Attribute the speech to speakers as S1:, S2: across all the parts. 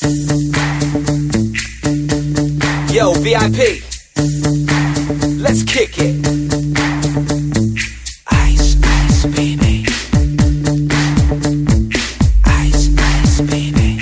S1: Yo, VIP, let's kick it. Ice, ice, baby. Ice, ice, baby.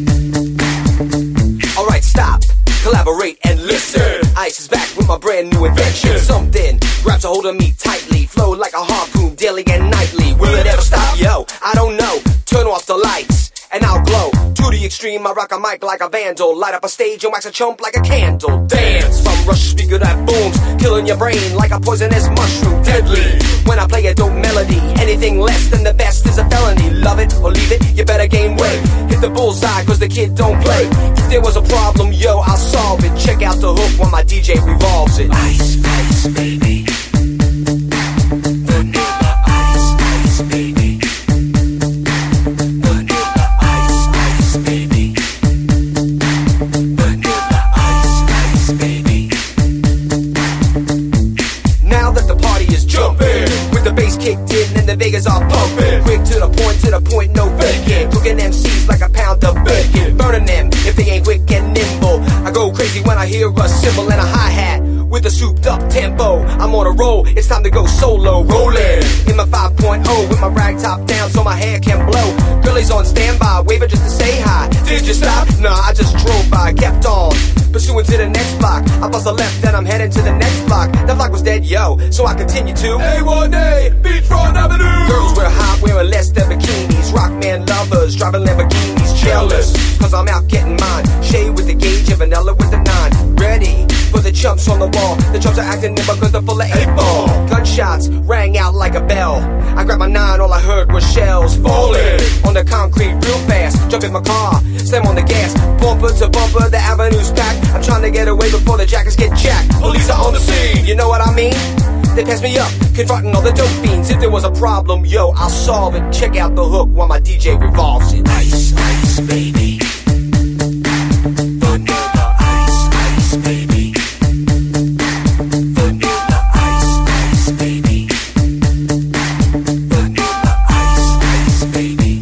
S1: Alright, stop, collaborate and listen. Ice is back with my brand new invention. Something grabs a hold of me tightly, flow like a harpoon daily and nightly. Will it ever stop? Yo, I don't know. Turn off the lights and I'll glow. To the extreme, I rock a mic like a vandal. Light up a stage and wax a chump like a candle. Dance from rush speaker that booms, killing your brain like a poisonous mushroom. Deadly when I play a dope melody. Anything less than the best is a felony. Love it or leave it, you better gain weight. Hit the bullseye cause the kid don't play. If there was a problem, yo, I'll solve it. Check out the hook while my DJ revolves it. Ice, ice, baby. Vanilla ice, ice, baby. With the bass kicked in and the Vegas are pumping. Quick to the point, no faking. Cooking MCs like a pound of bacon. Burning them if they ain't quick and nimble. I go crazy when I hear a cymbal and a hi-hat with a souped up tempo. I'm on a roll, it's time to go solo. Rolling in my 5.0 with my rag top down so my hair can blow. Girlie's on standby, waving just to say hi. Did you stop? Nah, I just drove by, kept on pursuing to the next block. I bust a left and I'm heading to the next block. That block was dead, yo, so I continue to A1A, Beachfront Avenue. Girls wear hot, wearing less than bikinis. Rockman lovers, driving Lamborghinis. Jealous, cause I'm out getting mine. Shade with the gauge and vanilla with the 9. Ready for the chumps on the wall. The chumps are acting nimble cause they're full of 8-ball. Gunshots rang out like a bell. I grabbed my 9, all I heard was shells falling on the concrete real fast. Jump in my car, slam on the gas. Bumper to bumper, the avenue's packed. I'm trying to get away before the jackets get jacked. Police are on the scene, you know what I mean? They pass me up, confronting all the dope fiends. If there was a problem, yo, I'll solve it. Check out the hook while my DJ revolves it. Ice, ice, baby. Vanilla ice, ice, baby. Vanilla ice, ice, baby. Vanilla ice, ice, baby.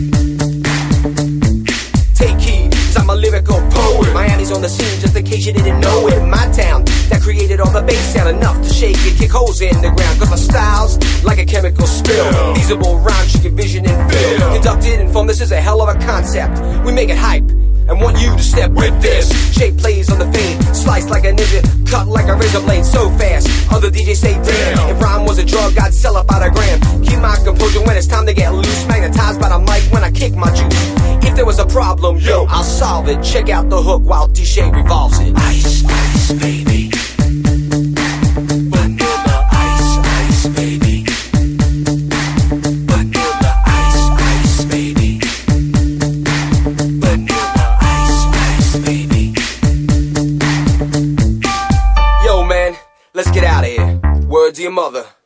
S1: Take heed, cause I'm a lyrical poet. Miami's on the scene, just in case you didn't know it. My town, that created all the bass sound enough to shake it, kick holes in the ground. Cause my style's like a chemical spill. Feasible rhymes you can vision and feel. Conducted and formed, this is a hell of a concept. We make it hype and want you to step with this. Shape plays on the fade, slice like a ninja, cut like a razor blade so fast. Other DJs say damn, if rhyme was a drug I'd sell it by the gram. Keep my composure when it's time to get loose. Magnetized by the mic when I kick my juice. If there was a problem, yo, I'll solve it. Check out the hook while DJ revolves it. Ice, ice, baby. Vanilla ice, ice, baby. Vanilla ice, ice, baby. Vanilla ice, ice, baby. Yo, man, let's get out of here. Word to your mother.